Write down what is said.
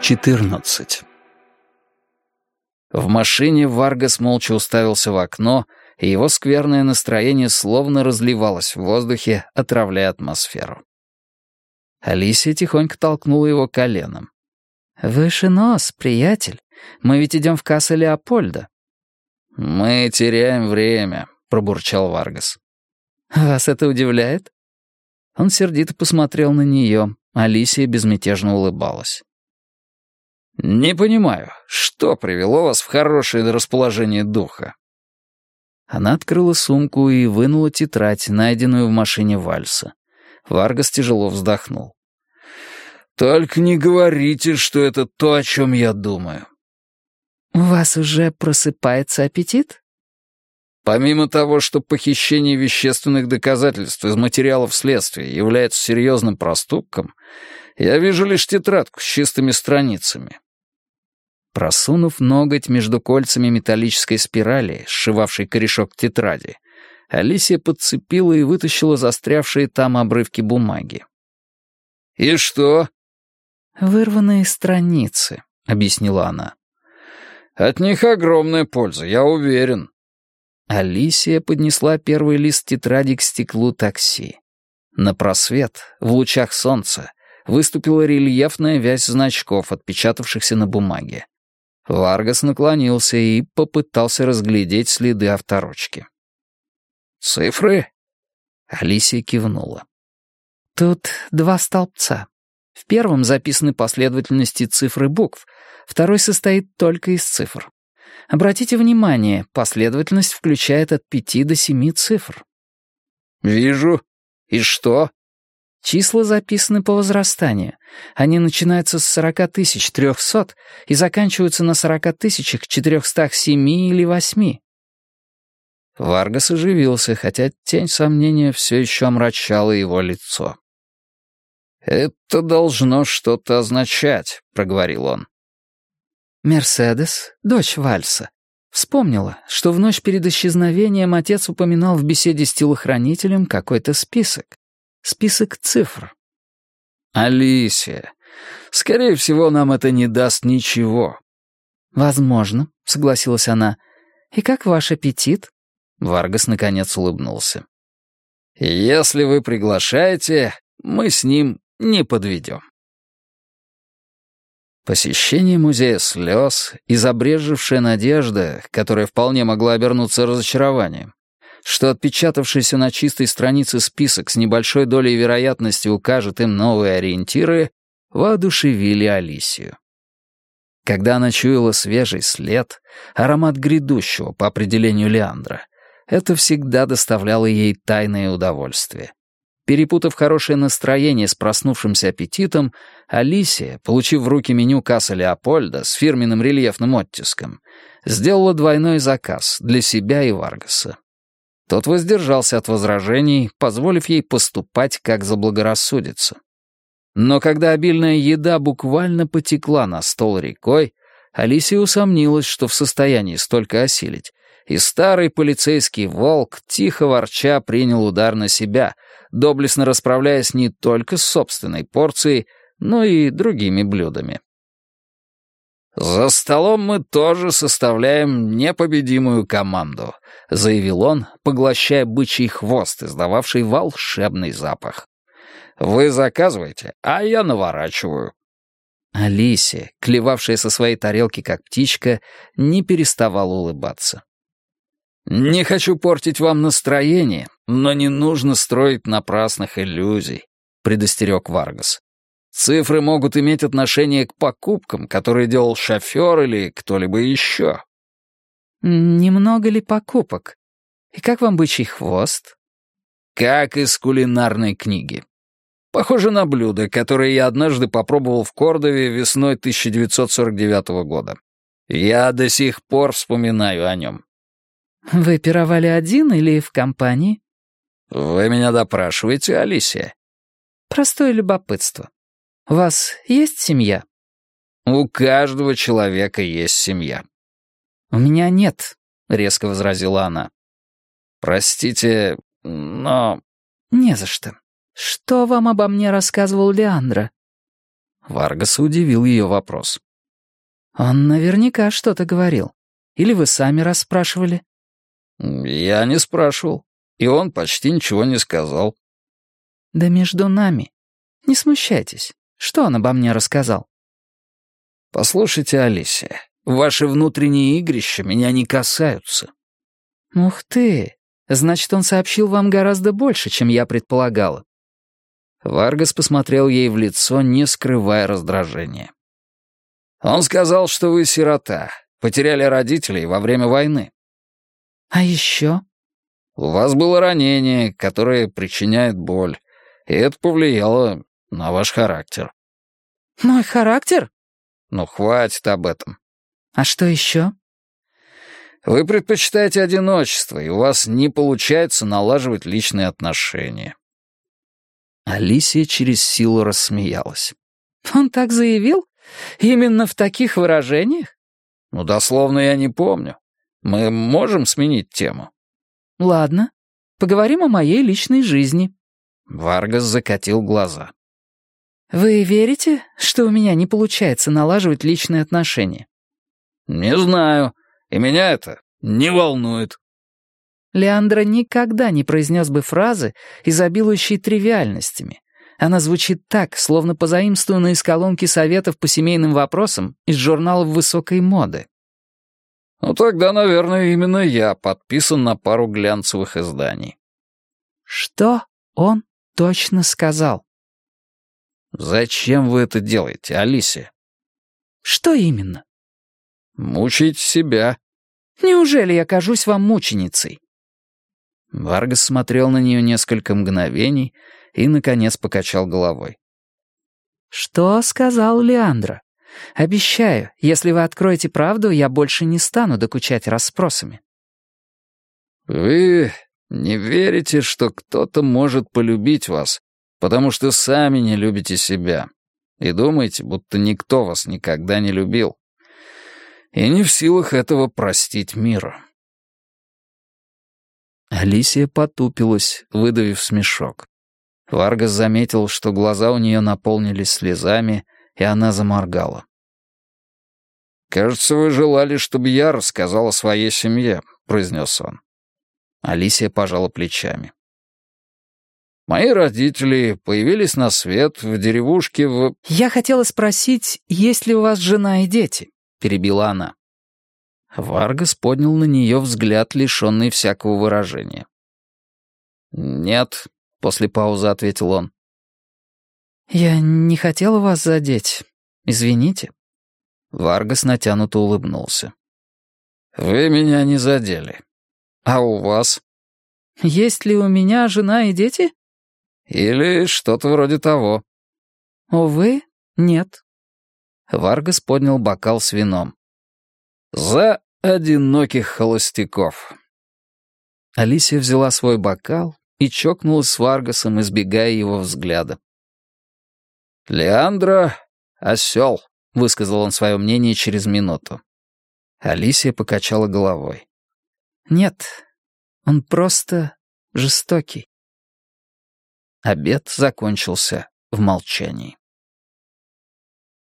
14. В машине Варгас молча уставился в окно, и его скверное настроение словно разливалось в воздухе, отравляя атмосферу. Алисия тихонько толкнула его коленом. «Выше нос, приятель. Мы ведь идем в Касса Леопольда». «Мы теряем время», — пробурчал Варгас. «Вас это удивляет?» Он сердито посмотрел на нее. Алисия безмятежно улыбалась. «Не понимаю, что привело вас в хорошее расположение духа?» Она открыла сумку и вынула тетрадь, найденную в машине Вальса. Варгас тяжело вздохнул. «Только не говорите, что это то, о чем я думаю». «У вас уже просыпается аппетит?» Помимо того, что похищение вещественных доказательств из материалов следствия является серьезным проступком, я вижу лишь тетрадку с чистыми страницами. Просунув ноготь между кольцами металлической спирали, сшивавшей корешок тетради, Алисия подцепила и вытащила застрявшие там обрывки бумаги. «И что?» «Вырванные страницы», — объяснила она. «От них огромная польза, я уверен». Алисия поднесла первый лист тетради к стеклу такси. На просвет, в лучах солнца, выступила рельефная вязь значков, отпечатавшихся на бумаге. Варгас наклонился и попытался разглядеть следы авторучки. «Цифры?» Алисия кивнула. «Тут два столбца. В первом записаны последовательности цифр и букв, второй состоит только из цифр. Обратите внимание, последовательность включает от 5 до 7 цифр». «Вижу. И что?» Числа записаны по возрастанию. Они начинаются с 40 300 и заканчиваются на 40 407 или 8. Варгас оживился, хотя тень сомнения все еще омрачала его лицо. «Это должно что-то означать», — проговорил он. Мерседес, дочь Вальса, вспомнила, что в ночь перед исчезновением отец упоминал в беседе с телохранителем какой-то список. Список цифр. «Алисия, скорее всего, нам это не даст ничего». «Возможно», — согласилась она. «И как ваш аппетит?» Варгас наконец улыбнулся. «Если вы приглашаете, мы с ним не подведем». Посещение музея слез и забрежевшая надежда, которая вполне могла обернуться разочарованием, что отпечатавшийся на чистой странице список с небольшой долей вероятности укажет им новые ориентиры, воодушевили Алисию. Когда она чуяла свежий след, аромат грядущего по определению Леандра, это всегда доставляло ей тайное удовольствие. Перепутав хорошее настроение с проснувшимся аппетитом, Алисия, получив в руки меню Касса Леопольда с фирменным рельефным оттиском, сделала двойной заказ для себя и Варгаса. Тот воздержался от возражений, позволив ей поступать, как заблагорассудится. Но когда обильная еда буквально потекла на стол рекой, Алисия усомнилась, что в состоянии столько осилить, и старый полицейский волк, тихо ворча, принял удар на себя, доблестно расправляясь не только с собственной порцией, но и другими блюдами. «За столом мы тоже составляем непобедимую команду», — заявил он, поглощая бычий хвост, издававший волшебный запах. «Вы заказываете, а я наворачиваю». Алисия, клевавшая со своей тарелки как птичка, не переставала улыбаться. «Не хочу портить вам настроение, но не нужно строить напрасных иллюзий», — предостерег Варгас. «Цифры могут иметь отношение к покупкам, которые делал шофер или кто-либо еще». «Немного ли покупок? И как вам бычий хвост?» «Как из кулинарной книги. Похоже на блюдо, которое я однажды попробовал в Кордове весной 1949 года. Я до сих пор вспоминаю о нем». «Вы пировали один или в компании?» «Вы меня допрашиваете, Алисия?» «Простое любопытство. У вас есть семья?» «У каждого человека есть семья». «У меня нет», — резко возразила она. «Простите, но...» «Не за что. Что вам обо мне рассказывал Леандро?» Варгаса удивил ее вопрос. «Он наверняка что-то говорил. Или вы сами расспрашивали?» «Я не спрашивал, и он почти ничего не сказал». «Да между нами. Не смущайтесь. Что он обо мне рассказал?» «Послушайте, Алисия, ваши внутренние игрища меня не касаются». «Ух ты! Значит, он сообщил вам гораздо больше, чем я предполагала». Варгас посмотрел ей в лицо, не скрывая раздражения. «Он сказал, что вы сирота, потеряли родителей во время войны». «А еще?» «У вас было ранение, которое причиняет боль, и это повлияло на ваш характер». «Мой характер?» «Ну, хватит об этом». «А что еще?» «Вы предпочитаете одиночество, и у вас не получается налаживать личные отношения». Алисия через силу рассмеялась. «Он так заявил? Именно в таких выражениях?» «Ну, дословно я не помню. Мы можем сменить тему?» «Ладно, поговорим о моей личной жизни». Варгас закатил глаза. «Вы верите, что у меня не получается налаживать личные отношения?» «Не знаю, и меня это не волнует». Леандро никогда не произнес бы фразы, изобилующие тривиальностями. Она звучит так, словно позаимствована из колонки советов по семейным вопросам из журналов высокой моды. «Ну тогда, наверное, именно я подписан на пару глянцевых изданий». Что он точно сказал? «Зачем вы это делаете, Алисия?» Что именно? «Мучаете себя». Неужели я кажусь вам мученицей?» Варгас смотрел на нее несколько мгновений и, наконец, покачал головой. «Что сказал Леандро? Обещаю, если вы откроете правду, я больше не стану докучать расспросами». «Вы не верите, что кто-то может полюбить вас, потому что сами не любите себя, и думаете, будто никто вас никогда не любил, и не в силах этого простить миру». Алисия потупилась, выдавив смешок. Варгас заметил, что глаза у нее наполнились слезами, и она заморгала. «Кажется, вы желали, чтобы я рассказал о своей семье», — произнес он. Алисия пожала плечами. «Мои родители появились на свет в деревушке в...» «Я хотела спросить, есть ли у вас жена и дети?» — перебила она. Варгас поднял на нее взгляд, лишенный всякого выражения. «Нет», — после паузы ответил он. «Я не хотела вас задеть. Извините». Варгас натянуто улыбнулся. «Вы меня не задели. А у вас?» «Есть ли у меня жена и дети?» «Или что-то вроде того». «Увы, нет». Варгас поднял бокал с вином. «За одиноких холостяков». Алисия взяла свой бокал и чокнулась с Варгасом, избегая его взгляда. «Леандро — осел», — высказал он свое мнение через минуту. Алисия покачала головой. «Нет, он просто жестокий». Обед закончился в молчании.